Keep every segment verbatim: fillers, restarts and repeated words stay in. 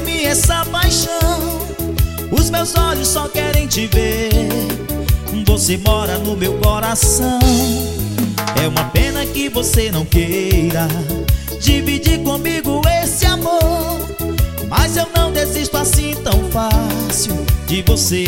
mim essa paixão. Os meus olhos só querem te ver. Você mora no meu coração. É uma pena que você não queira dividir comigo esse amor, mas eu não desisto assim tão fácil de você.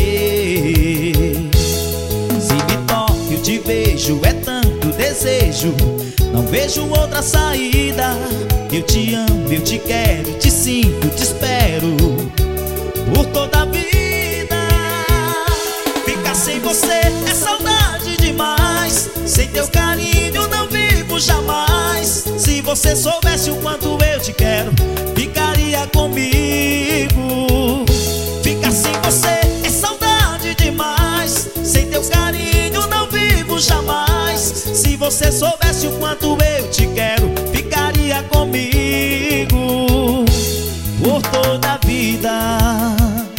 Se me toca, eu te vejo, é tanto desejo, não vejo outra saída. Eu te amo, eu te quero, te sinto, te espero por toda a vida. Ficar sem você é saudade demais. Sem teu carinho não vivo jamais. Se você soubesse o quanto eu te quero, ficaria comigo. Ficar sem você é saudade demais. Sem teu carinho não vivo jamais. Se você soubesse o quanto eu te quero, ficaria comigo por toda a vida.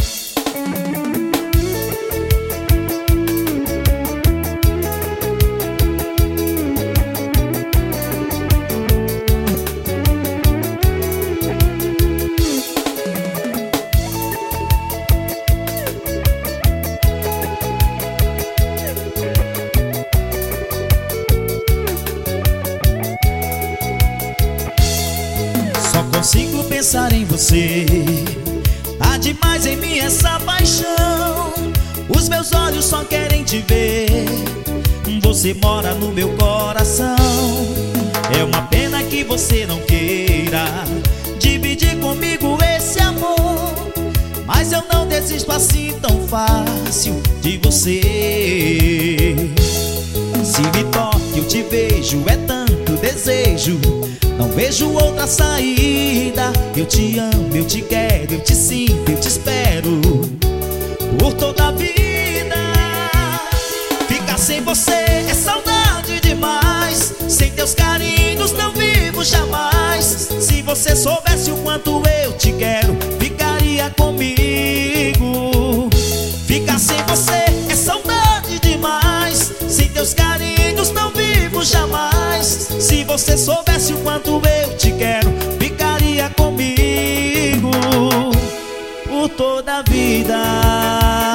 Consigo pensar em você, há demais em mim essa paixão. Os meus olhos só querem te ver. Você mora no meu coração. É uma pena que você não queira dividir comigo esse amor, mas eu não desisto assim tão fácil de você. Se me toca, eu te vejo, é tanto desejo, não vejo outra saída. Eu te amo, eu te quero, eu te sinto, eu te espero por toda a vida. Ficar sem você é saudade demais. Sem teus carinhos não vivo jamais. Se você soubesse o quanto eu te quero, ficaria comigo. Ficar sem você é saudade demais. Sem teus carinhos não vivo jamais. Se você soubesse o quanto eu te quero, ficaria comigo por toda a vida.